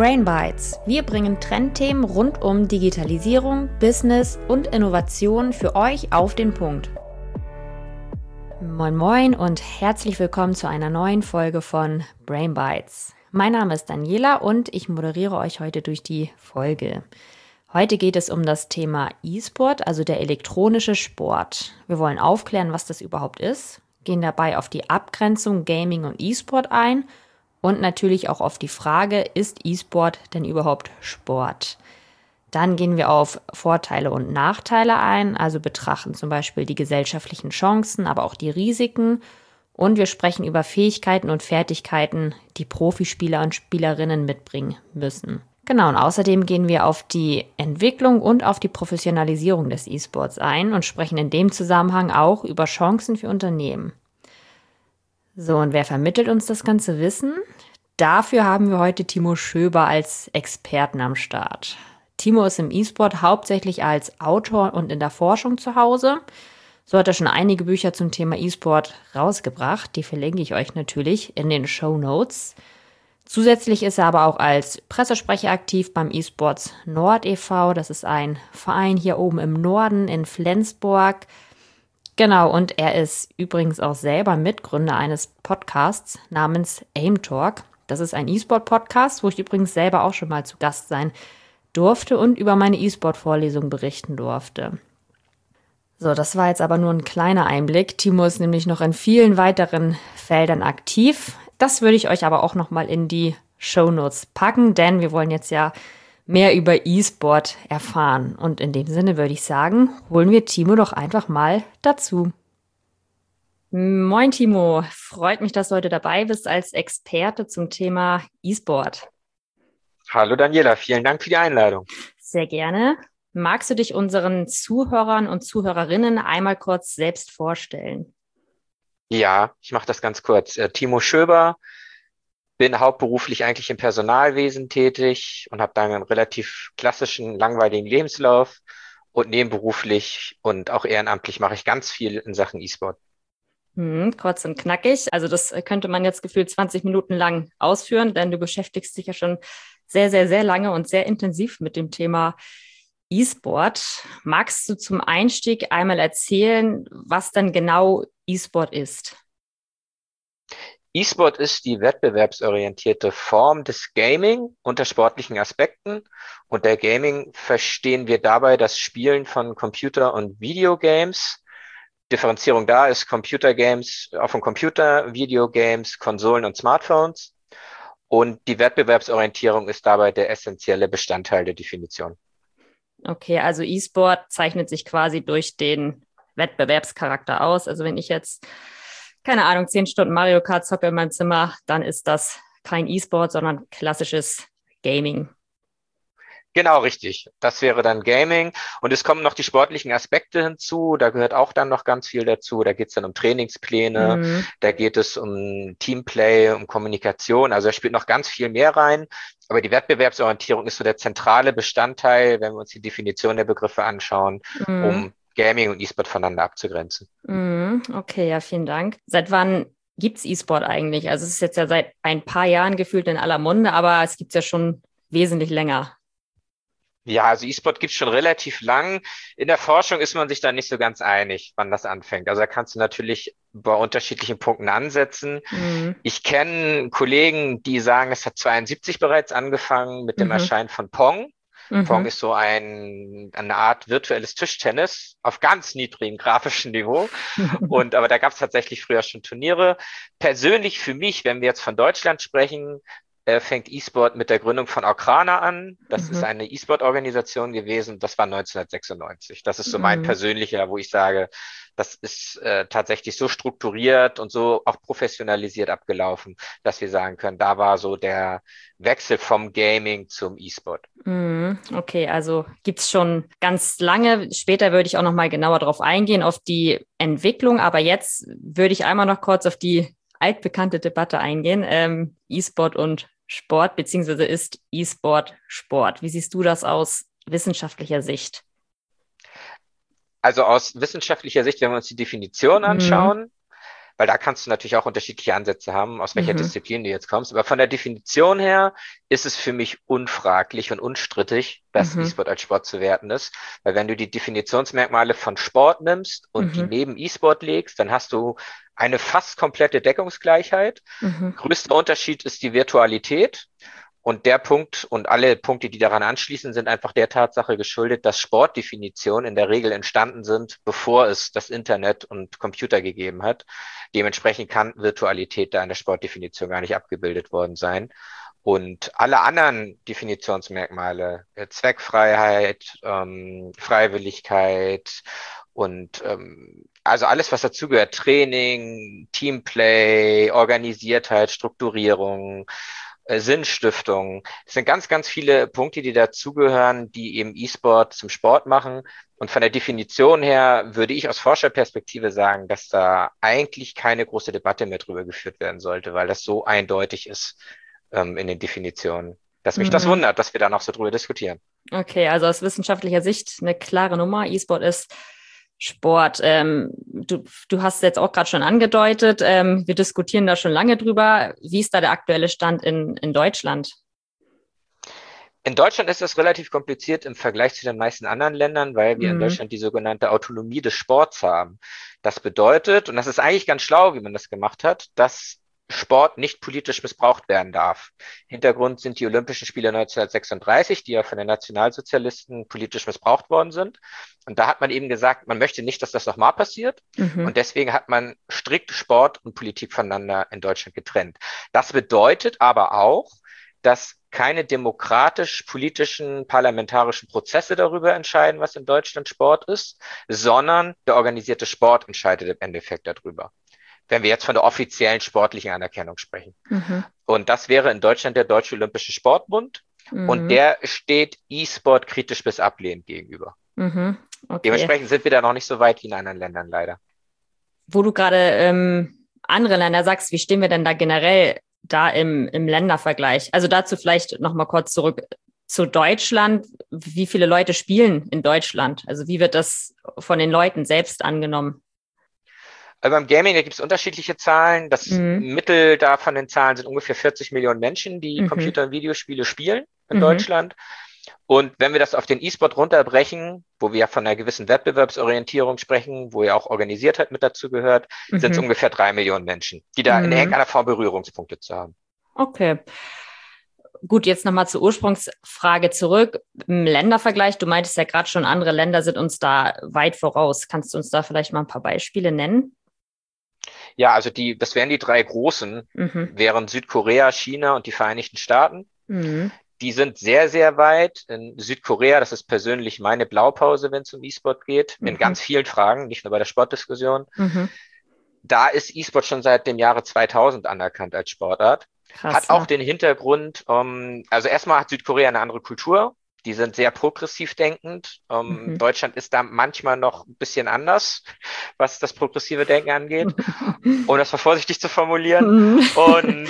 Brain Bites. Wir bringen Trendthemen rund um Digitalisierung, Business und Innovation für euch auf den Punkt. Moin moin und herzlich willkommen zu einer neuen Folge von Brain Bites. Mein Name ist Daniela und ich moderiere euch heute durch die Folge. Heute geht es um das Thema E-Sport, also der elektronische Sport. Wir wollen aufklären, was das überhaupt ist, gehen dabei auf die Abgrenzung Gaming und E-Sport ein und natürlich auch auf die Frage, ist E-Sport denn überhaupt Sport? Dann gehen wir auf Vorteile und Nachteile ein, also betrachten zum Beispiel die gesellschaftlichen Chancen, aber auch die Risiken. Und wir sprechen über Fähigkeiten und Fertigkeiten, die Profispieler und Spielerinnen mitbringen müssen. Genau, und außerdem gehen wir auf die Entwicklung und auf die Professionalisierung des E-Sports ein und sprechen in dem Zusammenhang auch über Chancen für Unternehmen. So, und wer vermittelt uns das ganze Wissen? Dafür haben wir heute Timo Schöber als Experten am Start. Timo ist im E-Sport hauptsächlich als Autor und in der Forschung zu Hause. So hat er schon einige Bücher zum Thema E-Sport rausgebracht. Die verlinke ich euch natürlich in den Shownotes. Zusätzlich ist er aber auch als Pressesprecher aktiv beim eSports Nord e.V. Das ist ein Verein hier oben im Norden in Flensburg. Genau, und er ist übrigens auch selber Mitgründer eines Podcasts namens Aim Talk. Das ist ein E-Sport-Podcast, wo ich übrigens selber auch schon mal zu Gast sein durfte und über meine E-Sport-Vorlesung berichten durfte. So, das war jetzt aber nur ein kleiner Einblick. Timo ist nämlich noch in vielen weiteren Feldern aktiv. Das würde ich euch aber auch nochmal in die Shownotes packen, denn wir wollen jetzt ja mehr über E-Sport erfahren. Und in dem Sinne würde ich sagen, holen wir Timo doch einfach mal dazu. Moin Timo, freut mich, dass du heute dabei bist als Experte zum Thema E-Sport. Hallo Daniela, vielen Dank für die Einladung. Sehr gerne. Magst du dich unseren Zuhörern und Zuhörerinnen einmal kurz selbst vorstellen? Ja, ich mache das ganz kurz. Timo Schöber, bin hauptberuflich eigentlich im Personalwesen tätig und habe dann einen relativ klassischen, langweiligen Lebenslauf und nebenberuflich und auch ehrenamtlich mache ich ganz viel in Sachen E-Sport. Kurz und knackig. Also das könnte man jetzt gefühlt 20 Minuten lang ausführen, denn du beschäftigst dich ja schon sehr, sehr, sehr lange und sehr intensiv mit dem Thema E-Sport. Magst du zum Einstieg einmal erzählen, was dann genau E-Sport ist? E-Sport ist die wettbewerbsorientierte Form des Gaming unter sportlichen Aspekten. Unter Gaming verstehen wir dabei das Spielen von Computer- und Videogames. Differenzierung da ist Computergames auf dem Computer, Videogames, Konsolen und Smartphones. Und die Wettbewerbsorientierung ist dabei der essentielle Bestandteil der Definition. Okay, also E-Sport zeichnet sich quasi durch den Wettbewerbscharakter aus. Also wenn ich jetzt, keine Ahnung, 10 Stunden Mario Kart zocke in meinem Zimmer, dann ist das kein E-Sport, sondern klassisches Gaming. Genau, richtig. Das wäre dann Gaming. Und es kommen noch die sportlichen Aspekte hinzu. Da gehört auch dann noch ganz viel dazu. Da geht es dann um Trainingspläne, da geht es um Teamplay, um Kommunikation. Also da spielt noch ganz viel mehr rein. Aber die Wettbewerbsorientierung ist so der zentrale Bestandteil, wenn wir uns die Definition der Begriffe anschauen, um Gaming und E-Sport voneinander abzugrenzen. Okay, ja, vielen Dank. Seit wann gibt's E-Sport eigentlich? Also es ist jetzt ja seit ein paar Jahren gefühlt in aller Munde, aber es gibt's ja schon wesentlich länger. Ja, also E-Sport gibt's schon relativ lang. In der Forschung ist man sich da nicht so ganz einig, wann das anfängt. Also da kannst du natürlich bei unterschiedlichen Punkten ansetzen. Ich kenne Kollegen, die sagen, es hat 72 bereits angefangen mit dem Erscheinen von Pong. Pong ist so eine Art virtuelles Tischtennis auf ganz niedrigem grafischen Niveau. Aber da gab es tatsächlich früher schon Turniere. Persönlich für mich, wenn wir jetzt von Deutschland sprechen, fängt E-Sport mit der Gründung von Okrana an. Das ist eine E-Sport-Organisation gewesen. Das war 1996. Das ist so mein persönlicher, wo ich sage, das ist tatsächlich so strukturiert und so auch professionalisiert abgelaufen, dass wir sagen können, da war so der Wechsel vom Gaming zum E-Sport. Okay, also gibt's schon ganz lange. Später würde ich auch noch mal genauer darauf eingehen, auf die Entwicklung. Aber jetzt würde ich einmal noch kurz auf die altbekannte Debatte eingehen. E-Sport und Sport, beziehungsweise ist E-Sport Sport? Wie siehst du das aus wissenschaftlicher Sicht? Also aus wissenschaftlicher Sicht, wenn wir uns die Definition anschauen, weil da kannst du natürlich auch unterschiedliche Ansätze haben, aus welcher Disziplin du jetzt kommst. Aber von der Definition her ist es für mich unfraglich und unstrittig, dass E-Sport als Sport zu werten ist. Weil wenn du die Definitionsmerkmale von Sport nimmst und die neben E-Sport legst, dann hast du eine fast komplette Deckungsgleichheit. Größter Unterschied ist die Virtualität. Und der Punkt und alle Punkte, die daran anschließen, sind einfach der Tatsache geschuldet, dass Sportdefinitionen in der Regel entstanden sind, bevor es das Internet und Computer gegeben hat. Dementsprechend kann Virtualität da in der Sportdefinition gar nicht abgebildet worden sein. Und alle anderen Definitionsmerkmale, Zweckfreiheit, Freiwilligkeit und also alles, was dazugehört, Training, Teamplay, Organisiertheit, Strukturierung, Sinnstiftung. Es sind ganz, ganz viele Punkte, die dazugehören, die eben E-Sport zum Sport machen. Und von der Definition her würde ich aus Forscherperspektive sagen, dass da eigentlich keine große Debatte mehr drüber geführt werden sollte, weil das so eindeutig ist in den Definitionen, dass mich das wundert, dass wir da noch so drüber diskutieren. Okay, also aus wissenschaftlicher Sicht eine klare Nummer. E-Sport ist Sport. Du hast es jetzt auch gerade schon angedeutet. Wir diskutieren da schon lange drüber. Wie ist da der aktuelle Stand in Deutschland? In Deutschland ist das relativ kompliziert im Vergleich zu den meisten anderen Ländern, weil wir in Deutschland die sogenannte Autonomie des Sports haben. Das bedeutet, und das ist eigentlich ganz schlau, wie man das gemacht hat, dass Sport nicht politisch missbraucht werden darf. Hintergrund sind die Olympischen Spiele 1936, die ja von den Nationalsozialisten politisch missbraucht worden sind. Und da hat man eben gesagt, man möchte nicht, dass das nochmal passiert. Und deswegen hat man strikt Sport und Politik voneinander in Deutschland getrennt. Das bedeutet aber auch, dass keine demokratisch-politischen parlamentarischen Prozesse darüber entscheiden, was in Deutschland Sport ist, sondern der organisierte Sport entscheidet im Endeffekt darüber, wenn wir jetzt von der offiziellen sportlichen Anerkennung sprechen. Und das wäre in Deutschland der Deutsche Olympische Sportbund. Und der steht E-Sport kritisch bis ablehnend gegenüber. Okay. Dementsprechend sind wir da noch nicht so weit wie in anderen Ländern leider. Wo du gerade andere Länder sagst, wie stehen wir denn da generell da im Ländervergleich? Also dazu vielleicht noch mal kurz zurück zu Deutschland. Wie viele Leute spielen in Deutschland? Also wie wird das von den Leuten selbst angenommen? Also beim Gaming, da gibt es unterschiedliche Zahlen. Das Mittel da von den Zahlen sind ungefähr 40 Millionen Menschen, die Computer- und Videospiele spielen in Deutschland. Und wenn wir das auf den E-Sport runterbrechen, wo wir ja von einer gewissen Wettbewerbsorientierung sprechen, wo ja auch Organisiertheit mit dazu gehört, sind es ungefähr 3 Millionen Menschen, die da in irgendeiner Form Berührungspunkte zu haben. Okay. Gut, jetzt nochmal zur Ursprungsfrage zurück. Im Ländervergleich, du meintest ja gerade schon, andere Länder sind uns da weit voraus. Kannst du uns da vielleicht mal ein paar Beispiele nennen? Ja, also das wären die drei großen, wären Südkorea, China und die Vereinigten Staaten. Die sind sehr, sehr weit. In Südkorea, das ist persönlich meine Blaupause, wenn es um E-Sport geht, in ganz vielen Fragen, nicht nur bei der Sportdiskussion. Da ist E-Sport schon seit dem Jahre 2000 anerkannt als Sportart. Krass, hat auch den Hintergrund, also erstmal hat Südkorea eine andere Kultur. Die sind sehr progressiv denkend. Deutschland ist da manchmal noch ein bisschen anders, was das progressive Denken angeht, um das mal vorsichtig zu formulieren. Und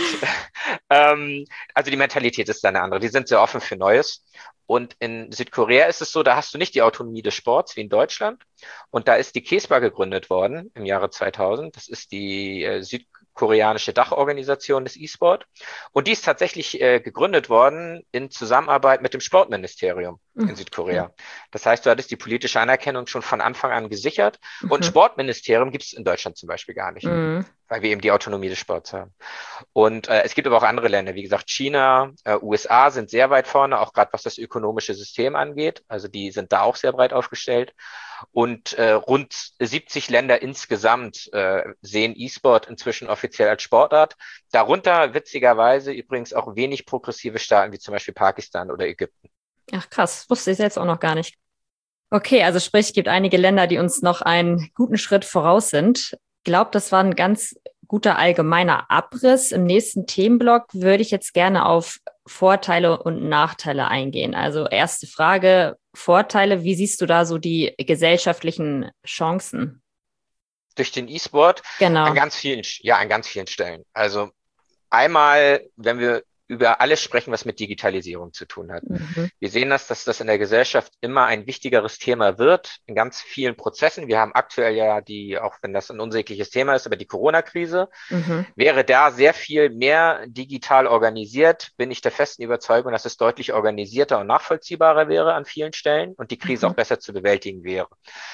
also die Mentalität ist da eine andere. Die sind sehr offen für Neues. Und in Südkorea ist es so, da hast du nicht die Autonomie des Sports wie in Deutschland. Und da ist die KESPA gegründet worden im Jahre 2000. Das ist die südkoreanische Dachorganisation des E-Sport. Und die ist tatsächlich gegründet worden in Zusammenarbeit mit dem Sportministerium in Südkorea. Das heißt, du hattest die politische Anerkennung schon von Anfang an gesichert. Und ein Sportministerium gibt es in Deutschland zum Beispiel gar nicht, weil wir eben die Autonomie des Sports haben. Und es gibt aber auch andere Länder, wie gesagt, China, USA sind sehr weit vorne, auch gerade was das ökonomische System angeht. Also die sind da auch sehr breit aufgestellt. Und rund 70 Länder insgesamt sehen E-Sport inzwischen offiziell als Sportart. Darunter witzigerweise übrigens auch wenig progressive Staaten wie zum Beispiel Pakistan oder Ägypten. Ach krass, wusste ich jetzt auch noch gar nicht. Okay, also sprich, es gibt einige Länder, die uns noch einen guten Schritt voraus sind. Ich glaube, das war ein ganz guter allgemeiner Abriss. Im nächsten Themenblock würde ich jetzt gerne auf Vorteile und Nachteile eingehen. Also erste Frage, Vorteile, wie siehst du da so die gesellschaftlichen Chancen? Durch den E-Sport? Genau. An ganz vielen Stellen. Also einmal, wenn wir über alles sprechen, was mit Digitalisierung zu tun hat. Wir sehen dass das in der Gesellschaft immer ein wichtigeres Thema wird, in ganz vielen Prozessen. Wir haben aktuell ja auch wenn das ein unsägliches Thema ist, aber die Corona-Krise. Wäre da sehr viel mehr digital organisiert, bin ich der festen Überzeugung, dass es deutlich organisierter und nachvollziehbarer wäre an vielen Stellen und die Krise auch besser zu bewältigen wäre.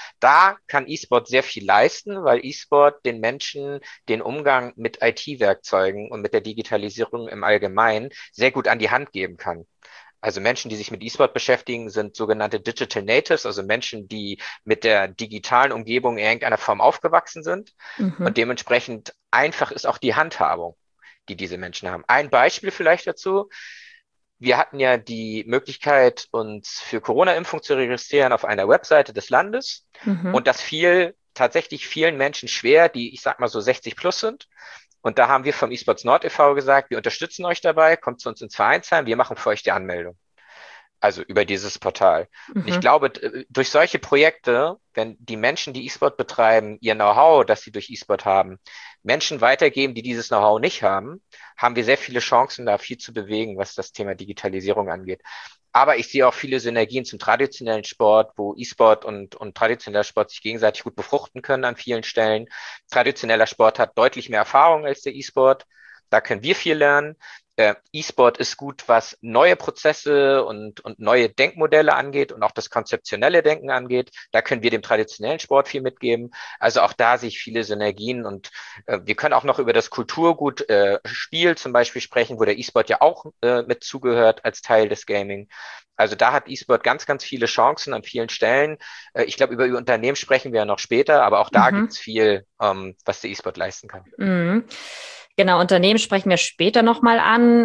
Da kann E-Sport sehr viel leisten, weil E-Sport den Menschen den Umgang mit IT-Werkzeugen und mit der Digitalisierung im Allgemeinen sehr gut an die Hand geben kann. Also Menschen, die sich mit E-Sport beschäftigen, sind sogenannte Digital Natives, also Menschen, die mit der digitalen Umgebung in irgendeiner Form aufgewachsen sind. Und dementsprechend einfach ist auch die Handhabung, die diese Menschen haben. Ein Beispiel vielleicht dazu. Wir hatten ja die Möglichkeit, uns für Corona-Impfung zu registrieren auf einer Webseite des Landes. Und das fiel tatsächlich vielen Menschen schwer, die, ich sag mal so 60 plus sind. Und da haben wir vom eSports Nord e.V. gesagt, wir unterstützen euch dabei, kommt zu uns ins Vereinsheim, wir machen für euch die Anmeldung. Also über dieses Portal. Und ich glaube, durch solche Projekte, wenn die Menschen, die E-Sport betreiben, ihr Know-how, das sie durch E-Sport haben, Menschen weitergeben, die dieses Know-how nicht haben, haben wir sehr viele Chancen, da viel zu bewegen, was das Thema Digitalisierung angeht. Aber ich sehe auch viele Synergien zum traditionellen Sport, wo E-Sport und traditioneller Sport sich gegenseitig gut befruchten können an vielen Stellen. Traditioneller Sport hat deutlich mehr Erfahrung als der E-Sport. Da können wir viel lernen. E-Sport ist gut, was neue Prozesse und neue Denkmodelle angeht und auch das konzeptionelle Denken angeht. Da können wir dem traditionellen Sport viel mitgeben. Also auch da sehe ich viele Synergien und wir können auch noch über das Kulturgut Spiel zum Beispiel sprechen, wo der E-Sport ja auch mit zugehört als Teil des Gaming. Also da hat E-Sport ganz, ganz viele Chancen an vielen Stellen. Ich glaube, über Unternehmen sprechen wir ja noch später, aber auch da gibt es viel, was der E-Sport leisten kann. Genau, Unternehmen sprechen wir später nochmal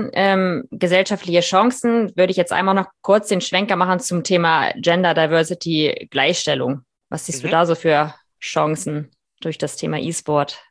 an. Gesellschaftliche Chancen würde ich jetzt einmal noch kurz den Schwenker machen zum Thema Gender Diversity, Gleichstellung. Was siehst du da so für Chancen durch das Thema E-Sport?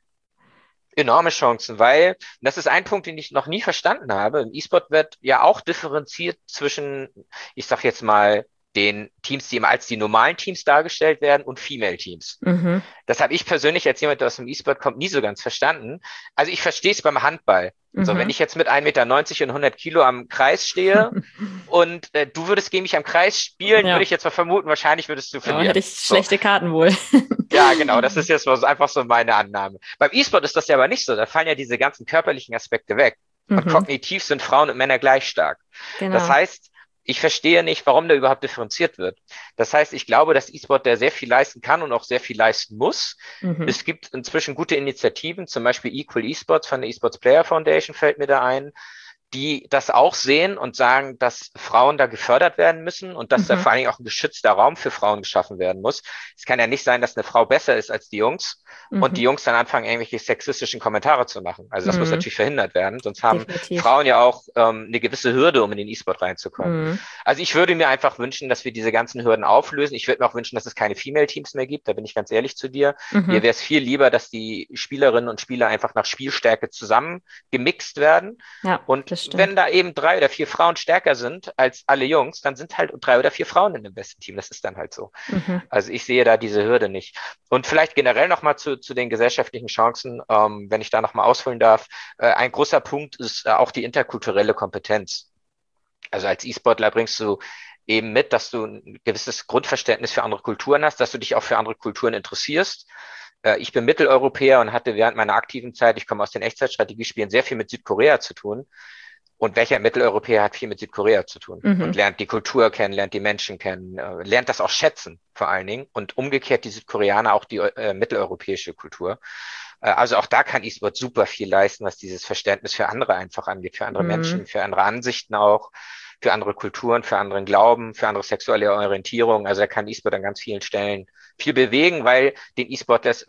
Enorme Chancen, weil das ist ein Punkt, den ich noch nie verstanden habe. Im E-Sport wird ja auch differenziert zwischen, ich sag jetzt mal, den Teams, die immer als die normalen Teams dargestellt werden und Female-Teams. Das habe ich persönlich als jemand, der aus dem E-Sport kommt, nie so ganz verstanden. Also ich verstehe es beim Handball. So, wenn ich jetzt mit 1,90 Meter und 100 Kilo am Kreis stehe und du würdest gegen mich am Kreis spielen, würde ich jetzt mal vermuten, wahrscheinlich würdest du verlieren. Hätte ich schlechte Karten wohl. Ja, genau, das ist jetzt einfach so meine Annahme. Beim E-Sport ist das ja aber nicht so. Da fallen ja diese ganzen körperlichen Aspekte weg. Und kognitiv sind Frauen und Männer gleich stark. Genau. Das heißt, ich verstehe nicht, warum da überhaupt differenziert wird. Das heißt, ich glaube, dass E-Sport da sehr viel leisten kann und auch sehr viel leisten muss. Es gibt inzwischen gute Initiativen, zum Beispiel Equal Esports von der Esports Player Foundation fällt mir da ein, die das auch sehen und sagen, dass Frauen da gefördert werden müssen und dass da vor allen Dingen auch ein geschützter Raum für Frauen geschaffen werden muss. Es kann ja nicht sein, dass eine Frau besser ist als die Jungs und die Jungs dann anfangen, irgendwelche sexistischen Kommentare zu machen. Also das muss natürlich verhindert werden, sonst haben Frauen ja auch eine gewisse Hürde, um in den E-Sport reinzukommen. Also ich würde mir einfach wünschen, dass wir diese ganzen Hürden auflösen. Ich würde mir auch wünschen, dass es keine Female-Teams mehr gibt, da bin ich ganz ehrlich zu dir. Mir wäre es viel lieber, dass die Spielerinnen und Spieler einfach nach Spielstärke zusammen gemixt werden. Ja, und wenn da eben 3 oder 4 Frauen stärker sind als alle Jungs, dann sind halt 3 oder 4 Frauen in dem besten Team. Das ist dann halt so. Also ich sehe da diese Hürde nicht. Und vielleicht generell nochmal zu den gesellschaftlichen Chancen, wenn ich da nochmal ausholen darf. Ein großer Punkt ist auch die interkulturelle Kompetenz. Also als E-Sportler bringst du eben mit, dass du ein gewisses Grundverständnis für andere Kulturen hast, dass du dich auch für andere Kulturen interessierst. Ich bin Mitteleuropäer und hatte während meiner aktiven Zeit, ich komme aus den Echtzeitstrategiespielen, sehr viel mit Südkorea zu tun. Und welcher Mitteleuropäer hat viel mit Südkorea zu tun und lernt die Kultur kennen, lernt die Menschen kennen, lernt das auch schätzen vor allen Dingen und umgekehrt die Südkoreaner auch die mitteleuropäische Kultur. Also auch da kann E-Sport super viel leisten, was dieses Verständnis für andere einfach angeht, für andere Menschen, für andere Ansichten auch, für andere Kulturen, für anderen Glauben, für andere sexuelle Orientierung. Also da kann E-Sport an ganz vielen Stellen viel bewegen, weil den E-Sport das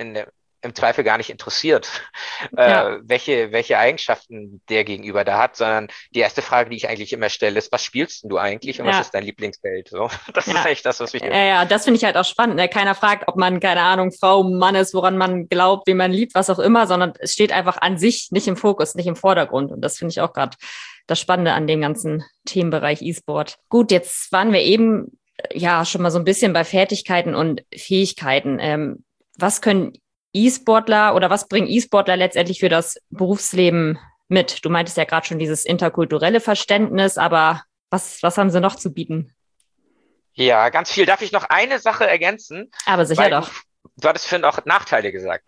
im Zweifel gar nicht interessiert, welche Eigenschaften der Gegenüber da hat, sondern die erste Frage, die ich eigentlich immer stelle, ist, was spielst denn du eigentlich und was ist dein Lieblingsfeld? So, das ist echt das, was wichtig ist. Ja, das finde ich halt auch spannend. Ne? Keiner fragt, ob man, keine Ahnung, Frau, Mann ist, woran man glaubt, wen man liebt, was auch immer, sondern es steht einfach an sich nicht im Fokus, nicht im Vordergrund. Und das finde ich auch gerade das Spannende an dem ganzen Themenbereich E-Sport. Gut, jetzt waren wir eben ja schon mal so ein bisschen bei Fertigkeiten und Fähigkeiten. Was können E-Sportler oder was bringen E-Sportler letztendlich für das Berufsleben mit? Du meintest ja gerade schon dieses interkulturelle Verständnis, aber was haben sie noch zu bieten? Ja, ganz viel. Darf ich noch eine Sache ergänzen? Aber sicher Weil doch. du hattest vorhin auch Nachteile gesagt.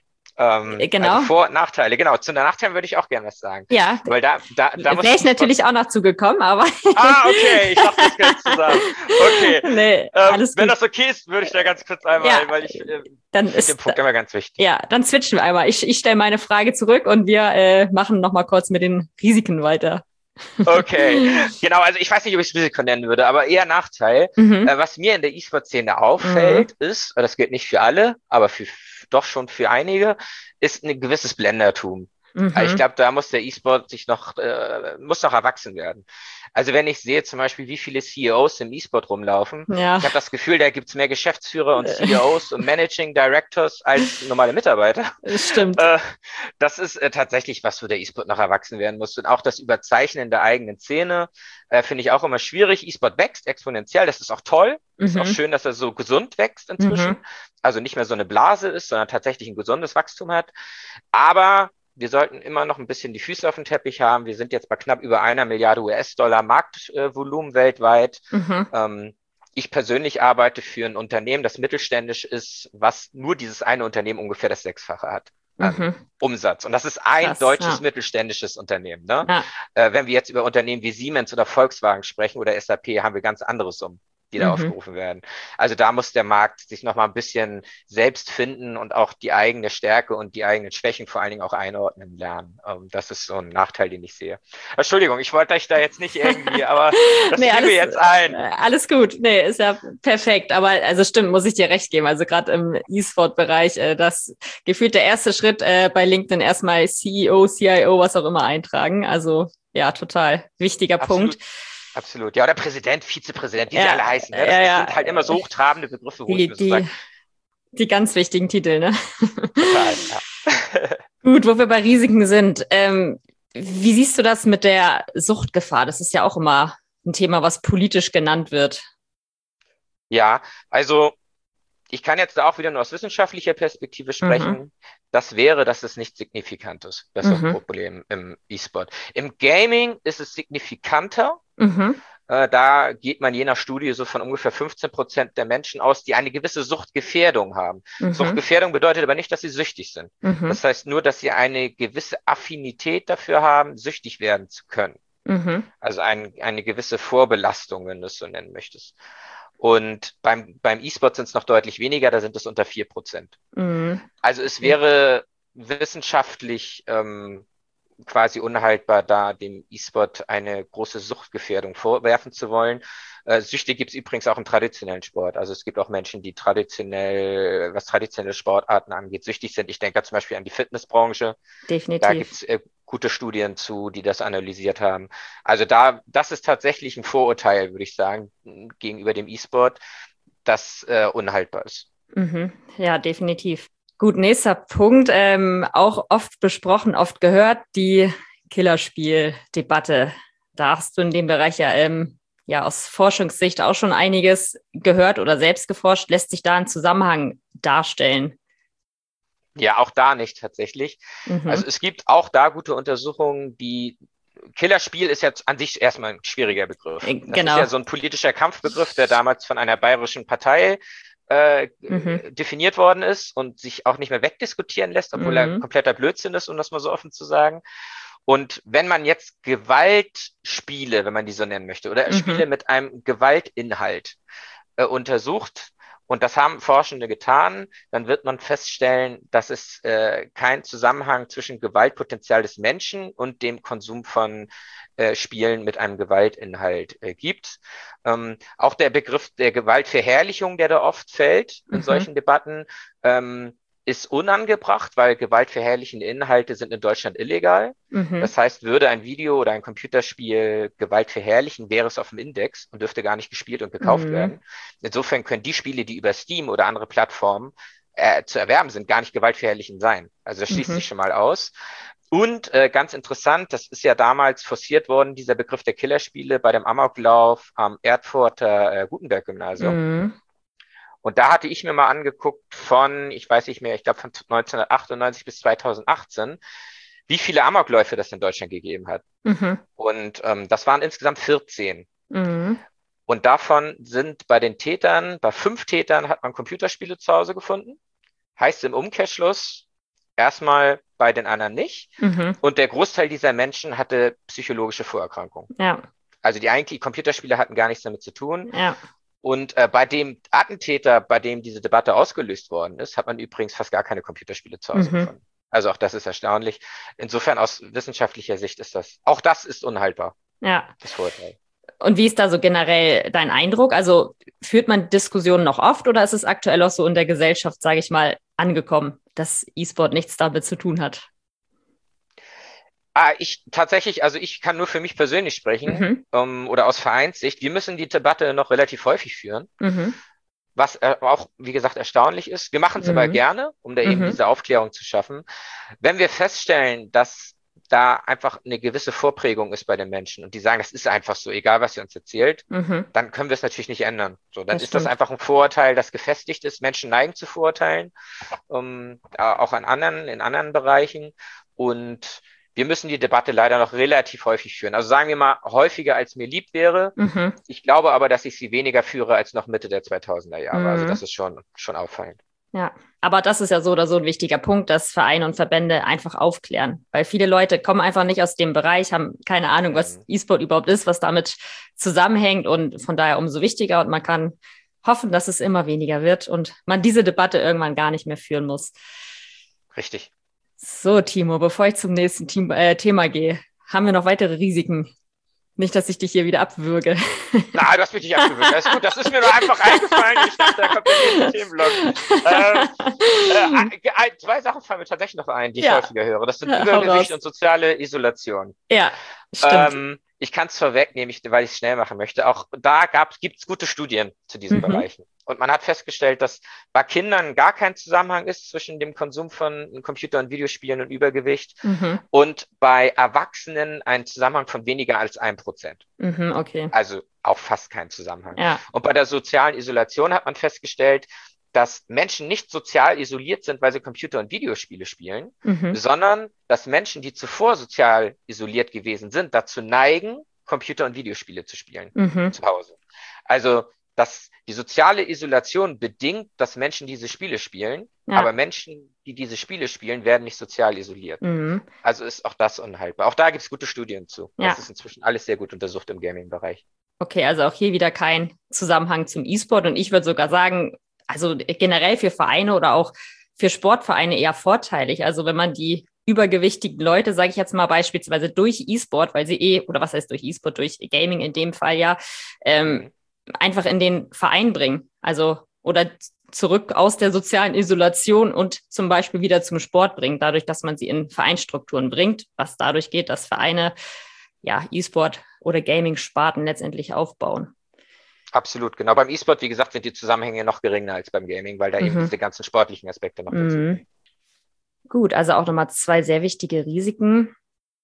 Also Genau. Vor- und Nachteile. Genau, zu den Nachteilen würde ich auch gerne was sagen. Ja, Weil da muss wäre ich E-Sport. natürlich auch noch zugekommen, aber Okay, ich dachte, das gehört zusammen. Okay. nee, alles Wenn gut. das okay ist, würde ich da ganz kurz Ja, einmal, weil ich dann finde den ist, Punkt immer ganz wichtig. ja, dann switchen wir einmal. Ich stelle meine Frage zurück und wir machen nochmal kurz mit den Risiken weiter. Okay, genau, also ich weiß nicht, ob ich es Risiko nennen würde, aber eher Nachteil. Mhm. Was mir in der E-Sport-Szene Mhm. auffällt, ist, das gilt nicht für alle, aber doch schon für einige, ist ein gewisses Blendertum. Ich Mhm. glaube, da muss der E-Sport muss noch erwachsen werden. Also wenn ich sehe zum Beispiel, wie viele CEOs im E-Sport rumlaufen, Ja, ich habe das Gefühl, da gibt's mehr Geschäftsführer und CEOs und Managing Directors als normale Mitarbeiter. das stimmt. Äh, Das ist tatsächlich was, wo der E-Sport noch erwachsen werden muss. Und auch das Überzeichnen der eigenen Szene finde ich auch immer schwierig. E-Sport wächst exponentiell, das ist auch toll. Ist auch Mhm. schön, dass er so gesund wächst inzwischen. Mhm. Also nicht mehr so eine Blase ist, sondern tatsächlich ein gesundes Wachstum hat. Aber wir sollten immer noch ein bisschen die Füße auf den Teppich haben. Wir sind jetzt bei knapp über 1 Milliarde US-Dollar Marktvolumen weltweit. Mhm. Ähm, Ich persönlich arbeite für ein Unternehmen, das mittelständisch ist, was nur dieses eine Unternehmen ungefähr das Sechsfache hat an Mhm. Umsatz. Und das ist ein Krass, deutsches ja. mittelständisches Unternehmen. Ne? Ja. Wenn wir jetzt über Unternehmen wie Siemens oder Volkswagen sprechen oder SAP, haben wir ganz andere Summen, die da Mhm. aufgerufen werden. Also da muss der Markt sich noch mal ein bisschen selbst finden und auch die eigene Stärke und die eigenen Schwächen vor allen Dingen auch einordnen lernen. Das ist so ein Nachteil, den ich sehe. Entschuldigung, ich wollte euch da jetzt nicht irgendwie, aber das Nee, fiel mir jetzt ein. alles gut. Nee, ist ja perfekt. Aber also stimmt, muss ich dir recht geben. Also gerade im E-Sport-Bereich, das gefühlt der erste Schritt bei LinkedIn erstmal CEO, CIO, was auch immer eintragen. Also ja, total wichtiger Punkt. Absolut. Absolut. Ja, oder Präsident, Vizepräsident, wie sie alle Ja, heißen. Ne? Das ja, sind halt immer so hochtrabende Begriffe, wo ich die, mir so sage, die, die ganz wichtigen Titel, ne? total, ja. Gut, wo wir bei Risiken sind. Wie siehst du das mit der Suchtgefahr? Das ist ja auch immer ein Thema, was politisch genannt wird. Ja, also ich kann jetzt da auch wieder nur aus wissenschaftlicher Perspektive Mhm. sprechen. Das wäre, dass es nicht signifikant ist, das Mhm. Suchtproblem im E-Sport. Im Gaming ist es signifikanter. Mhm. Da geht man je nach Studie so von ungefähr 15% der Menschen aus, die eine gewisse Suchtgefährdung haben. Mhm. Suchtgefährdung bedeutet aber nicht, dass sie süchtig sind. Mhm. Das heißt nur, dass sie eine gewisse Affinität dafür haben, süchtig werden zu können. Mhm. Also eine gewisse Vorbelastung, wenn du es so nennen möchtest. Und beim E-Sport sind es noch deutlich weniger, da sind es unter 4%. Mhm. Also es Okay. wäre wissenschaftlich quasi unhaltbar, da dem E-Sport eine große Suchtgefährdung vorwerfen zu wollen. Süchte gibt es übrigens auch im traditionellen Sport. Also es gibt auch Menschen, die was traditionelle Sportarten angeht, süchtig sind. Ich denke da zum Beispiel an die Fitnessbranche. Da Definitiv. gibt es gute Studien zu, die das analysiert haben. Also das ist tatsächlich ein Vorurteil, würde ich sagen, gegenüber dem E-Sport, das unhaltbar ist. Mhm. Ja, definitiv. Gut, nächster Punkt, auch oft besprochen, oft gehört, die Killerspiel-Debatte. Da hast du in dem Bereich ja aus Forschungssicht auch schon einiges gehört oder selbst geforscht. Lässt sich da ein Zusammenhang darstellen? Ja, auch da nicht tatsächlich. Also Mhm. es gibt auch da gute Untersuchungen, die Killerspiel ist jetzt an sich erstmal ein schwieriger Begriff. Das ist Genau. ja so ein politischer Kampfbegriff, der damals von einer bayerischen Partei Mhm. definiert worden ist und sich auch nicht mehr wegdiskutieren lässt, obwohl er Mhm. kompletter Blödsinn ist, um das mal so offen zu sagen. Und wenn man jetzt Gewaltspiele, wenn man die so nennen möchte, oder Spiele Mhm. mit einem Gewaltinhalt untersucht, und das haben Forschende getan, dann wird man feststellen, dass es keinen Zusammenhang zwischen Gewaltpotenzial des Menschen und dem Konsum von Spielen mit einem Gewaltinhalt gibt. Auch der Begriff der Gewaltverherrlichung, der da oft fällt in Mhm. solchen Debatten, ist unangebracht, weil gewaltverherrlichende Inhalte sind in Deutschland illegal. Mhm. Das heißt, würde ein Video oder ein Computerspiel Gewalt verherrlichen, wäre es auf dem Index und dürfte gar nicht gespielt und gekauft Mhm. werden. Insofern können die Spiele, die über Steam oder andere Plattformen zu erwerben sind, gar nicht gewaltverherrlichend sein. Also das schließt sich Mhm. schon mal aus. Und ganz interessant, das ist ja damals forciert worden, dieser Begriff der Killerspiele bei dem Amoklauf am Erfurter Gutenberg-Gymnasium. Mhm. Und da hatte ich mir mal angeguckt ich weiß nicht mehr, ich glaube von 1998 bis 2018, wie viele Amokläufe das in Deutschland gegeben hat. Und das waren insgesamt 14. Und davon sind bei 5 Tätern hat man Computerspiele zu Hause gefunden. Heißt im Umkehrschluss erstmal bei den anderen nicht. Und der Großteil dieser Menschen hatte psychologische Vorerkrankungen. Ja. Also die eigentlichen Computerspiele hatten gar nichts damit zu tun. Ja. Und bei dem Attentäter, bei dem diese Debatte ausgelöst worden ist, hat man übrigens fast gar keine Computerspiele zu Hause gefunden. Also auch das ist erstaunlich. Insofern aus wissenschaftlicher Sicht ist das ist unhaltbar. Ja. Das Vorurteil. Und wie ist da so generell dein Eindruck? Also führt man Diskussionen noch oft oder ist es aktuell auch so in der Gesellschaft, sage ich mal, angekommen, dass E-Sport nichts damit zu tun hat? Ich kann nur für mich persönlich sprechen, oder aus Vereinssicht. Wir müssen die Debatte noch relativ häufig führen, was auch, wie gesagt, erstaunlich ist. Wir machen es aber gerne, um da eben diese Aufklärung zu schaffen. Wenn wir feststellen, dass da einfach eine gewisse Vorprägung ist bei den Menschen und die sagen, das ist einfach so, egal was ihr uns erzählt, dann können wir es natürlich nicht ändern. So, dann ist das einfach ein Vorurteil, das gefestigt ist. Menschen neigen zu Vorurteilen, auch in anderen Bereichen. Und wir müssen die Debatte leider noch relativ häufig führen. Also sagen wir mal, häufiger als mir lieb wäre. Ich glaube aber, dass ich sie weniger führe als noch Mitte der 2000er Jahre. Also das ist schon auffallend. Ja, aber das ist ja so oder so ein wichtiger Punkt, dass Vereine und Verbände einfach aufklären. Weil viele Leute kommen einfach nicht aus dem Bereich, haben keine Ahnung, was E-Sport überhaupt ist, was damit zusammenhängt und von daher umso wichtiger. Und man kann hoffen, dass es immer weniger wird und man diese Debatte irgendwann gar nicht mehr führen muss. Richtig. So, Timo, bevor ich zum nächsten Thema gehe, haben wir noch weitere Risiken? Nicht, dass ich dich hier wieder abwürge. Nein, du hast mich nicht abgewürgt. Das ist gut. Das ist mir nur einfach eingefallen. Ich dachte, da kommt der nächste Themenblock. 2 Sachen fallen mir tatsächlich noch ein, die ich häufiger höre. Das sind Übergewicht und soziale Isolation. Ja, stimmt. Ich kann es vorwegnehmen, weil ich es schnell machen möchte. Auch da gibt es gute Studien zu diesen Bereichen. Und man hat festgestellt, dass bei Kindern gar kein Zusammenhang ist zwischen dem Konsum von Computer- und Videospielen und Übergewicht und bei Erwachsenen ein Zusammenhang von weniger als 1%. Okay. Also auch fast kein Zusammenhang. Ja. Und bei der sozialen Isolation hat man festgestellt, dass Menschen nicht sozial isoliert sind, weil sie Computer- und Videospiele spielen, sondern dass Menschen, die zuvor sozial isoliert gewesen sind, dazu neigen, Computer- und Videospiele zu spielen zu Hause. Also dass die soziale Isolation bedingt, dass Menschen diese Spiele spielen, aber Menschen, die diese Spiele spielen, werden nicht sozial isoliert. Also ist auch das unhaltbar. Auch da gibt es gute Studien zu. Ja. Das ist inzwischen alles sehr gut untersucht im Gaming-Bereich. Okay, also auch hier wieder kein Zusammenhang zum E-Sport. Und ich würde sogar sagen, also generell für Vereine oder auch für Sportvereine eher vorteilig. Also wenn man die übergewichtigen Leute, sage ich jetzt mal beispielsweise durch E-Sport, weil sie oder was heißt durch E-Sport, durch Gaming in dem Fall ja, einfach in den Verein bringen. Also oder zurück aus der sozialen Isolation und zum Beispiel wieder zum Sport bringen, dadurch, dass man sie in Vereinsstrukturen bringt, was dadurch geht, dass Vereine E-Sport oder Gaming-Sparten letztendlich aufbauen. Absolut, genau. Beim E-Sport, wie gesagt, sind die Zusammenhänge noch geringer als beim Gaming, weil da eben diese ganzen sportlichen Aspekte noch dazu sind. Gut, also auch nochmal 2 sehr wichtige Risiken.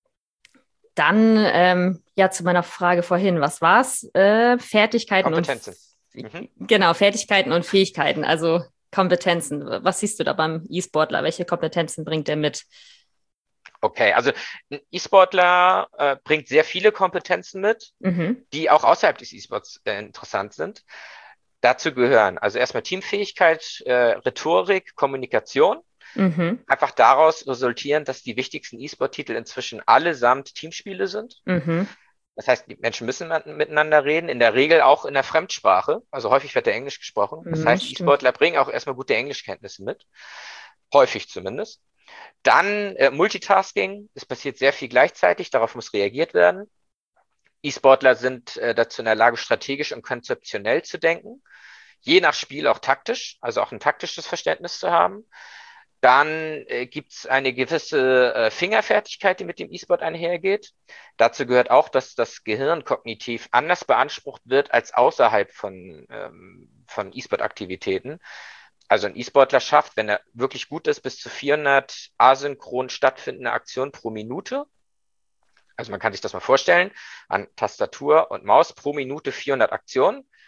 Dann zu meiner Frage vorhin, was war's? Fertigkeiten Kompetenzen. Genau, Fertigkeiten und Fähigkeiten, also Kompetenzen. Was siehst du da beim E-Sportler? Welche Kompetenzen bringt der mit? Okay, also ein E-Sportler bringt sehr viele Kompetenzen mit, die auch außerhalb des E-Sports interessant sind. Dazu gehören also erstmal Teamfähigkeit, Rhetorik, Kommunikation. Einfach daraus resultierend, dass die wichtigsten E-Sport-Titel inzwischen allesamt Teamspiele sind. Das heißt, die Menschen müssen miteinander reden, in der Regel auch in der Fremdsprache. Also häufig wird Englisch gesprochen. Das heißt, E-Sportler bringen auch erstmal gute Englischkenntnisse mit. Häufig zumindest. Dann Multitasking. Es passiert sehr viel gleichzeitig. Darauf muss reagiert werden. E-Sportler sind dazu in der Lage, strategisch und konzeptionell zu denken. Je nach Spiel auch taktisch, also auch ein taktisches Verständnis zu haben. Dann gibt es eine gewisse Fingerfertigkeit, die mit dem E-Sport einhergeht. Dazu gehört auch, dass das Gehirn kognitiv anders beansprucht wird als außerhalb von E-Sport-Aktivitäten. Also ein E-Sportler schafft, wenn er wirklich gut ist, bis zu 400 asynchron stattfindende Aktionen pro Minute. Also man kann sich das mal vorstellen, an Tastatur und Maus pro Minute 400 Aktionen.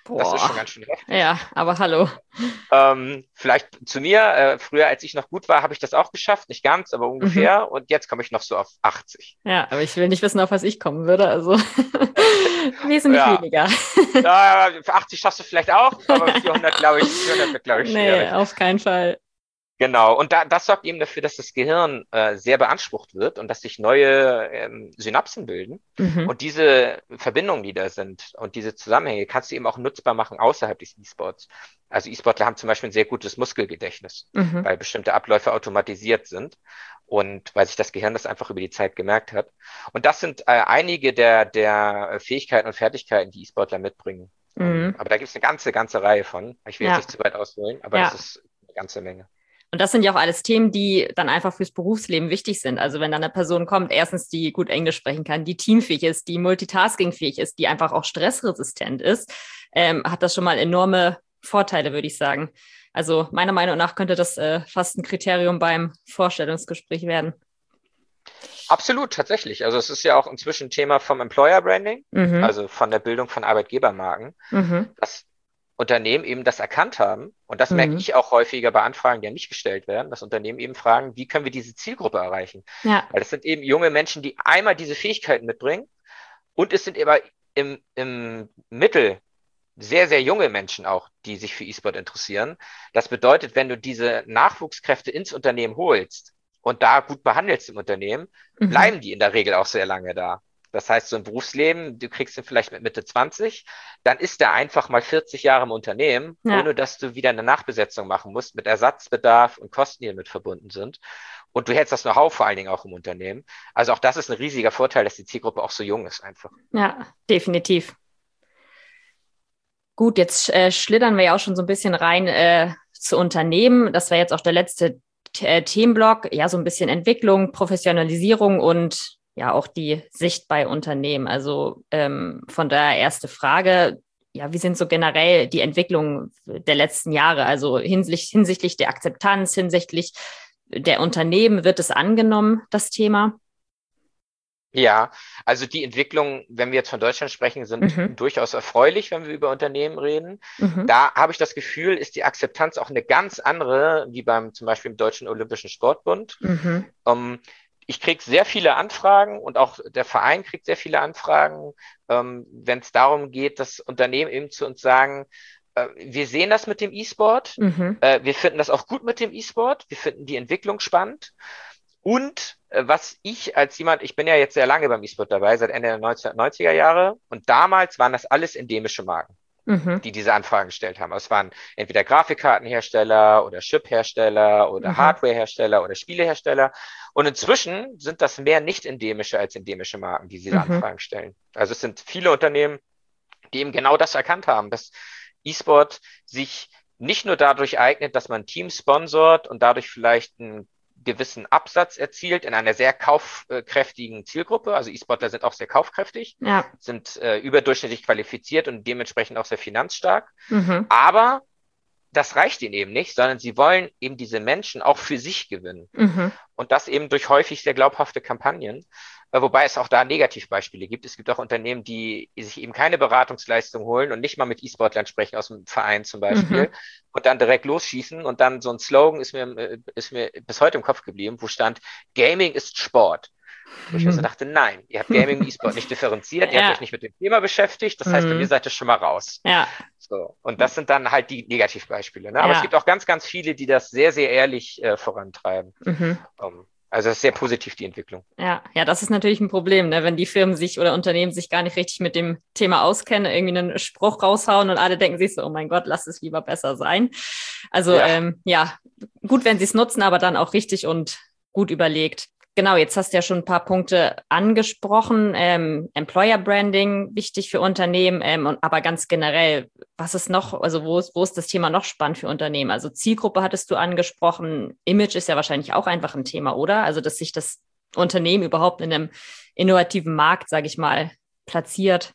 Das ist Boah. schon ganz schön heftig. Ja, aber hallo. Vielleicht zu mir, früher als ich noch gut war, habe ich das auch geschafft, nicht ganz, aber Mhm. ungefähr. Und jetzt komme ich noch so auf 80. Ja, aber ich will nicht wissen, auf was ich kommen würde. Also wesentlich Ja, weniger. für 80 schaffst du vielleicht auch, aber 400, glaube ich, 400 wird, glaube ich, Nee, schwierig. auf keinen Fall. Genau, und das sorgt eben dafür, dass das Gehirn sehr beansprucht wird und dass sich neue Synapsen bilden. Mhm. Und diese Verbindungen, die da sind und diese Zusammenhänge, kannst du eben auch nutzbar machen außerhalb des E-Sports. Also E-Sportler haben zum Beispiel ein sehr gutes Muskelgedächtnis, Mhm. weil bestimmte Abläufe automatisiert sind und weil sich das Gehirn das einfach über die Zeit gemerkt hat. Und das sind einige der Fähigkeiten und Fertigkeiten, die E-Sportler mitbringen. Mhm. Aber da gibt es eine ganze Reihe von. Ich will jetzt Ja, nicht zu weit ausholen, aber das ja. ist eine ganze Menge. Und das sind ja auch alles Themen, die dann einfach fürs Berufsleben wichtig sind. Also wenn dann eine Person kommt, erstens, die gut Englisch sprechen kann, die teamfähig ist, die multitaskingfähig ist, die einfach auch stressresistent ist, hat das schon mal enorme Vorteile, würde ich sagen. Also meiner Meinung nach könnte das fast ein Kriterium beim Vorstellungsgespräch werden. Absolut, tatsächlich. Also es ist ja auch inzwischen Thema vom Employer Branding, Mhm. also von der Bildung von Arbeitgebermarken, Mhm. dass Unternehmen eben das erkannt haben. Und das merke Mhm. ich auch häufiger bei Anfragen, die an mich gestellt werden, dass Unternehmen eben fragen, wie können wir diese Zielgruppe erreichen? Ja. Weil das sind eben junge Menschen, die einmal diese Fähigkeiten mitbringen und es sind aber im Mittel sehr junge Menschen auch, die sich für E-Sport interessieren. Das bedeutet, wenn du diese Nachwuchskräfte ins Unternehmen holst und da gut behandelst im Unternehmen, Mhm. bleiben die in der Regel auch sehr lange da. Das heißt, so ein Berufsleben, du kriegst ihn vielleicht mit Mitte 20, dann ist er einfach mal 40 Jahre im Unternehmen, Ja. ohne dass du wieder eine Nachbesetzung machen musst, mit Ersatzbedarf und Kosten, die damit verbunden sind. Und du hältst das Know-how vor allen Dingen auch im Unternehmen. Also auch das ist ein riesiger Vorteil, dass die Zielgruppe auch so jung ist einfach. Ja, definitiv. Gut, jetzt schlittern wir ja auch schon so ein bisschen rein zu Unternehmen. Das wäre jetzt auch der letzte Themenblock. Ja, so ein bisschen Entwicklung, Professionalisierung und ja auch die Sicht bei Unternehmen. Also von daher erste Frage. Ja, wie sind so generell die Entwicklungen der letzten Jahre? Also hinsichtlich der Akzeptanz, hinsichtlich der Unternehmen, wird es angenommen, das Thema? Ja, also die Entwicklungen, wenn wir jetzt von Deutschland sprechen, sind Mhm. durchaus erfreulich, wenn wir über Unternehmen reden. Mhm. Da habe ich das Gefühl, ist die Akzeptanz auch eine ganz andere, wie beim zum Beispiel im Deutschen Olympischen Sportbund. Mhm. Ähm, Ich kriege sehr viele Anfragen und auch der Verein kriegt sehr viele Anfragen, wenn es darum geht, dass Unternehmen eben zu uns sagen, wir sehen das mit dem E-Sport, Mhm. wir finden das auch gut mit dem E-Sport, wir finden die Entwicklung spannend. Und was ich als jemand, ich bin ja jetzt sehr lange beim E-Sport dabei, seit Ende der 1990er Jahre, und damals waren das alles endemische Marken, Mhm. die diese Anfragen gestellt haben. Es waren entweder Grafikkartenhersteller oder Chiphersteller oder Mhm. Hardwarehersteller oder Spielehersteller. Und inzwischen sind das mehr nicht endemische als endemische Marken, die diese Mhm. Anfragen stellen. Also es sind viele Unternehmen, die eben genau das erkannt haben, dass E-Sport sich nicht nur dadurch eignet, dass man Teams sponsort und dadurch vielleicht einen gewissen Absatz erzielt in einer sehr kaufkräftigen Zielgruppe. Also E-Sportler sind auch sehr kaufkräftig, Ja. sind überdurchschnittlich qualifiziert und dementsprechend auch sehr finanzstark. Mhm. Aber das reicht ihnen eben nicht, sondern sie wollen eben diese Menschen auch für sich gewinnen. Mhm. Und das eben durch häufig sehr glaubhafte Kampagnen, wobei es auch da Negativbeispiele gibt. Es gibt auch Unternehmen, die sich eben keine Beratungsleistung holen und nicht mal mit E-Sportlern sprechen aus dem Verein zum Beispiel Mhm. und dann direkt losschießen. Und dann so ein Slogan ist mir bis heute im Kopf geblieben, wo stand, Gaming ist Sport. Wo ich mir so Mhm. dachte, nein, ihr habt Gaming und E-Sport nicht differenziert, ihr habt euch Ja. nicht mit dem Thema beschäftigt, das heißt, bei mir Mhm. seid ihr schon mal raus. Ja. So. Und das sind dann halt die Negativbeispiele. Ne? Aber es Ja. gibt auch ganz viele, die das sehr ehrlich vorantreiben. Mhm. Also das ist sehr positiv, die Entwicklung. Ja, ja, das ist natürlich ein Problem, ne? Wenn die Firmen sich oder Unternehmen sich gar nicht richtig mit dem Thema auskennen, irgendwie einen Spruch raushauen und alle denken sich so, oh mein Gott, lass es lieber besser sein. Also Ja, ja, gut, wenn sie es nutzen, aber dann auch richtig und gut überlegt. Genau, jetzt hast du ja schon ein paar Punkte angesprochen. Employer Branding, wichtig für Unternehmen, aber ganz generell, was ist noch, also wo ist das Thema noch spannend für Unternehmen? Also Zielgruppe hattest du angesprochen, Image ist ja wahrscheinlich auch einfach ein Thema, oder? Also, dass sich das Unternehmen überhaupt in einem innovativen Markt, sage ich mal, platziert.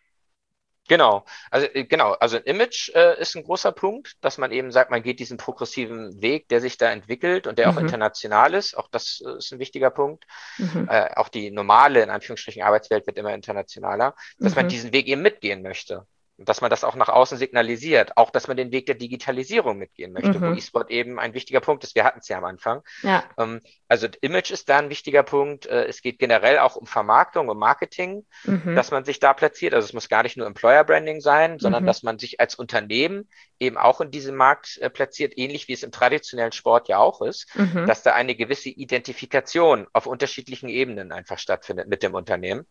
genau. Also Image ist ein großer Punkt, dass man eben sagt, man geht diesen progressiven Weg, der sich da entwickelt und der auch Mhm. international ist. Auch das ist ein wichtiger Punkt. Mhm. Auch die normale, in Anführungsstrichen, Arbeitswelt wird immer internationaler, dass man Mhm. diesen Weg eben mitgehen möchte. dass man das auch nach außen signalisiert, auch dass man den Weg der Digitalisierung mitgehen möchte, wo E-Sport eben ein wichtiger Punkt ist. Wir hatten es ja am Anfang. Ja. Also Image ist da ein wichtiger Punkt. Es geht generell auch um Vermarktung, um Marketing, dass man sich da platziert. Also es muss gar nicht nur Employer Branding sein, sondern dass man sich als Unternehmen eben auch in diesem Markt platziert, ähnlich wie es im traditionellen Sport ja auch ist, dass da eine gewisse Identifikation auf unterschiedlichen Ebenen einfach stattfindet mit dem Unternehmen.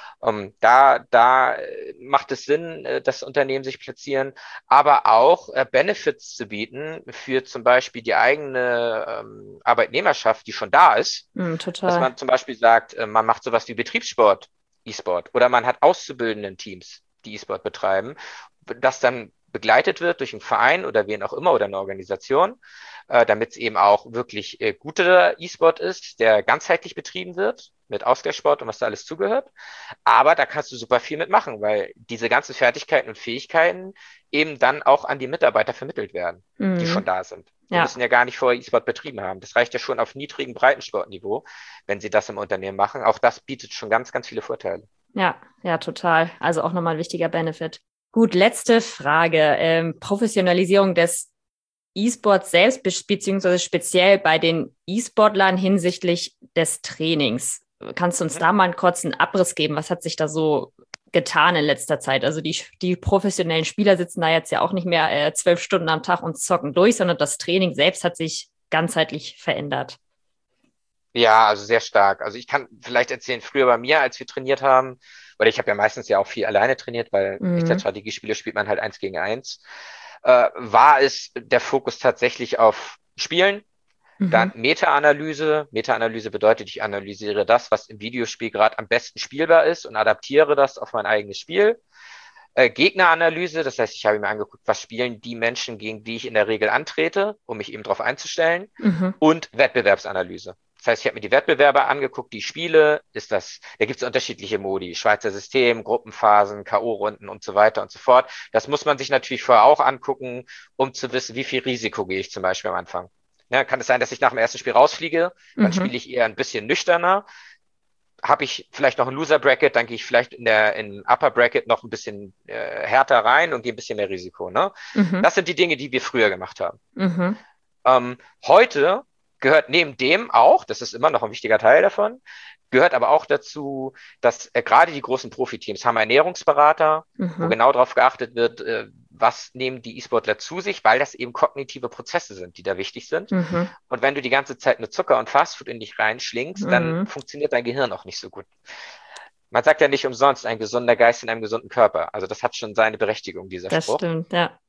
Da macht es Sinn, dass Unternehmen sich platzieren, aber auch Benefits zu bieten für zum Beispiel die eigene Arbeitnehmerschaft, die schon da ist. Total. Dass man zum Beispiel sagt, man macht sowas wie Betriebssport, E-Sport, oder man hat auszubildenden Teams, die E-Sport betreiben, das dann begleitet wird durch einen Verein oder wen auch immer oder eine Organisation, damit es eben auch wirklich guter E-Sport ist, der ganzheitlich betrieben wird mit Ausgleichssport und was da alles zugehört. Aber da kannst du super viel mitmachen, weil diese ganzen Fertigkeiten und Fähigkeiten eben dann auch an die Mitarbeiter vermittelt werden, die schon da sind. Die müssen ja gar nicht vorher E-Sport betrieben haben. Das reicht ja schon auf niedrigem Breitensportniveau, wenn sie das im Unternehmen machen. Auch das bietet schon ganz, ganz viele Vorteile. Ja, total. Also auch nochmal ein wichtiger Benefit. Gut, letzte Frage. Professionalisierung des E-Sports selbst, beziehungsweise speziell bei den E-Sportlern hinsichtlich des Trainings. Kannst du uns da mal einen kurzen Abriss geben? Was hat sich da so getan in letzter Zeit? Also die professionellen Spieler sitzen da jetzt ja auch nicht mehr 12 Stunden am Tag und zocken durch, sondern das Training selbst hat sich ganzheitlich verändert. Ja, also sehr stark. Also ich kann vielleicht erzählen, früher bei mir, als wir trainiert haben, oder ich habe ja meistens ja auch viel alleine trainiert, weil Echtzeitstrategiespiele spielt man halt 1 gegen 1, war es der Fokus tatsächlich auf Spielen, dann Meta-Analyse. Meta-Analyse bedeutet, ich analysiere das, was im Videospiel gerade am besten spielbar ist und adaptiere das auf mein eigenes Spiel. Gegneranalyse, das heißt, ich habe mir angeguckt, was spielen die Menschen, gegen die ich in der Regel antrete, um mich eben darauf einzustellen. Und Wettbewerbsanalyse. Das heißt, ich habe mir die Wettbewerber angeguckt, die Spiele, da gibt es unterschiedliche Modi, Schweizer System, Gruppenphasen, K.O.-Runden und so weiter und so fort. Das muss man sich natürlich vorher auch angucken, um zu wissen, wie viel Risiko gehe ich zum Beispiel am Anfang. Ja, kann es sein, dass ich nach dem ersten Spiel rausfliege, dann spiele ich eher ein bisschen nüchterner. Habe ich vielleicht noch ein Loser-Bracket, dann gehe ich vielleicht in Upper Bracket noch ein bisschen härter rein und gehe ein bisschen mehr Risiko. Ne? Das sind die Dinge, die wir früher gemacht haben. Heute gehört neben dem auch, das ist immer noch ein wichtiger Teil davon, gehört aber auch dazu, dass gerade die großen Profiteams haben Ernährungsberater, wo genau darauf geachtet wird, was nehmen die E-Sportler zu sich, weil das eben kognitive Prozesse sind, die da wichtig sind. Und wenn du die ganze Zeit nur Zucker und Fastfood in dich reinschlingst, dann funktioniert dein Gehirn auch nicht so gut. Man sagt ja nicht umsonst, ein gesunder Geist in einem gesunden Körper. Also das hat schon seine Berechtigung, dieser Spruch. Das stimmt, ja.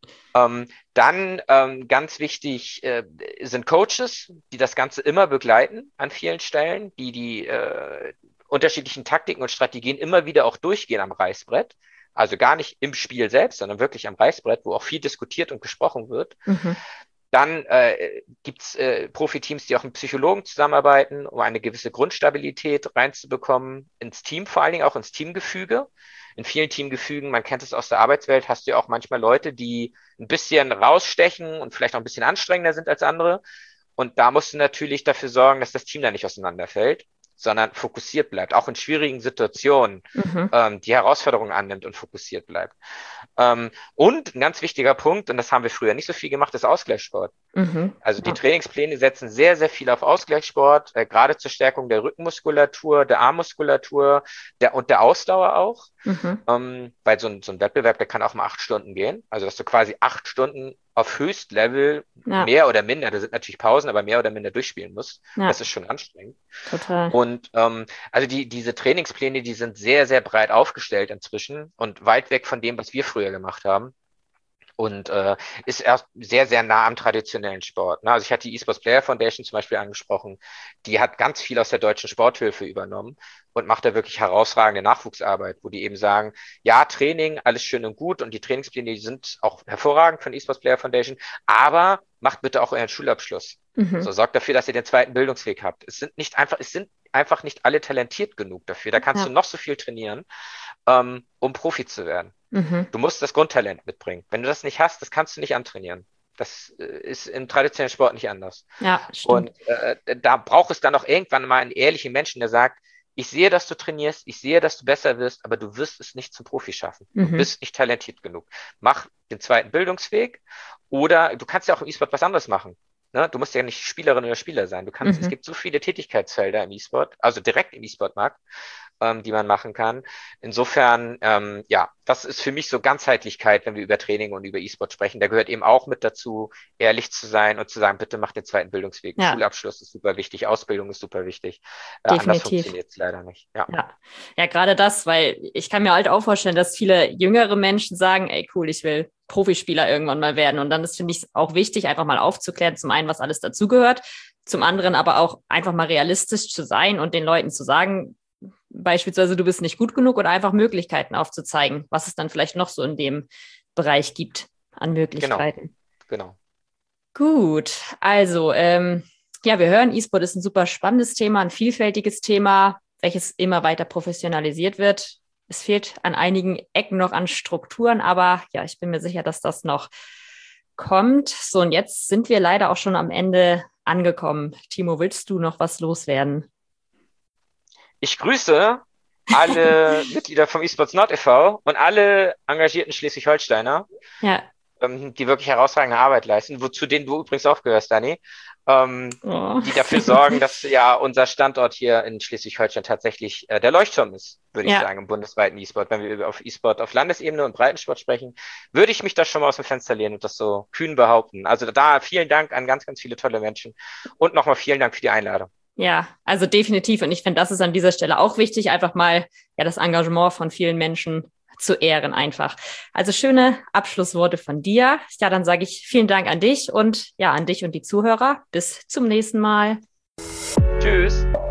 Dann ganz wichtig sind Coaches, die das Ganze immer begleiten an vielen Stellen, die unterschiedlichen Taktiken und Strategien immer wieder auch durchgehen am Reißbrett. Also gar nicht im Spiel selbst, sondern wirklich am Reißbrett, wo auch viel diskutiert und gesprochen wird. Dann gibt's Profiteams, die auch mit Psychologen zusammenarbeiten, um eine gewisse Grundstabilität reinzubekommen, ins Team, vor allen Dingen auch ins Teamgefüge. In vielen Teamgefügen, man kennt es aus der Arbeitswelt, hast du ja auch manchmal Leute, die ein bisschen rausstechen und vielleicht auch ein bisschen anstrengender sind als andere. Und da musst du natürlich dafür sorgen, dass das Team da nicht auseinanderfällt, sondern fokussiert bleibt, auch in schwierigen Situationen die Herausforderungen annimmt und fokussiert bleibt. Und ein ganz wichtiger Punkt, und das haben wir früher nicht so viel gemacht, ist Ausgleichssport. Also die Trainingspläne setzen sehr, sehr viel auf Ausgleichssport, gerade zur Stärkung der Rückenmuskulatur, der Armmuskulatur und der Ausdauer auch. Weil so ein Wettbewerb, der kann auch mal 8 Stunden gehen. Also dass du quasi 8 Stunden auf Höchstlevel mehr oder minder, da sind natürlich Pausen, aber mehr oder minder durchspielen musst. Das ist schon anstrengend. Total. Und also diese Trainingspläne, die sind sehr, sehr breit aufgestellt inzwischen und weit weg von dem, was wir früher gemacht haben. Und ist erst sehr, sehr nah am traditionellen Sport. Ne? Also ich hatte die eSports Player Foundation zum Beispiel angesprochen. Die hat ganz viel aus der deutschen Sporthilfe übernommen und macht da wirklich herausragende Nachwuchsarbeit, wo die eben sagen, ja, Training, alles schön und gut und die Trainingspläne, die sind auch hervorragend von eSports Player Foundation, aber macht bitte auch euren Schulabschluss. So, sorgt dafür, dass ihr den zweiten Bildungsweg habt. Es sind einfach nicht alle talentiert genug dafür. Da kannst du noch so viel trainieren, um Profi zu werden. Du musst das Grundtalent mitbringen. Wenn du das nicht hast, das kannst du nicht antrainieren. Das ist im traditionellen Sport nicht anders. Ja, stimmt. Und da braucht es dann auch irgendwann mal einen ehrlichen Menschen, der sagt, ich sehe, dass du trainierst, ich sehe, dass du besser wirst, aber du wirst es nicht zum Profi schaffen. Du bist nicht talentiert genug. Mach den zweiten Bildungsweg oder du kannst ja auch im E-Sport was anderes machen. Ne? Du musst ja nicht Spielerin oder Spieler sein. Es gibt so viele Tätigkeitsfelder im E-Sport, also direkt im E-Sport-Markt, die man machen kann. Insofern, ja, das ist für mich so Ganzheitlichkeit, wenn wir über Training und über E-Sport sprechen. Da gehört eben auch mit dazu, ehrlich zu sein und zu sagen, bitte mach den zweiten Bildungsweg. Ja. Schulabschluss ist super wichtig, Ausbildung ist super wichtig. Definitiv. Anders funktioniert es leider nicht. Ja, gerade das, weil ich kann mir halt auch vorstellen, dass viele jüngere Menschen sagen, ey cool, ich will Profispieler irgendwann mal werden. Und dann ist, finde ich, auch wichtig, einfach mal aufzuklären, zum einen, was alles dazugehört, zum anderen aber auch einfach mal realistisch zu sein und den Leuten zu sagen, beispielsweise, du bist nicht gut genug oder einfach Möglichkeiten aufzuzeigen, was es dann vielleicht noch so in dem Bereich gibt an Möglichkeiten. Genau. Gut, also ja, wir hören, E-Sport ist ein super spannendes Thema, ein vielfältiges Thema, welches immer weiter professionalisiert wird. Es fehlt an einigen Ecken noch an Strukturen, aber ja, ich bin mir sicher, dass das noch kommt. So, und jetzt sind wir leider auch schon am Ende angekommen. Timo, willst du noch was loswerden? Ich grüße alle Mitglieder vom eSports Nord e.V. und alle engagierten Schleswig-Holsteiner, die wirklich herausragende Arbeit leisten, wozu denen du übrigens auch gehörst, Dani, die dafür sorgen, dass ja unser Standort hier in Schleswig-Holstein tatsächlich der Leuchtturm ist, würde ich sagen, im bundesweiten E-Sport. Wenn wir auf E-Sport auf Landesebene und Breitensport sprechen, würde ich mich da schon mal aus dem Fenster lehnen und das so kühn behaupten. Also da vielen Dank an ganz, ganz viele tolle Menschen und nochmal vielen Dank für die Einladung. Ja, also definitiv. Und ich finde, das ist an dieser Stelle auch wichtig, einfach mal ja das Engagement von vielen Menschen zu ehren einfach. Also schöne Abschlussworte von dir. Ja, dann sage ich vielen Dank an dich und ja, an dich und die Zuhörer. Bis zum nächsten Mal. Tschüss.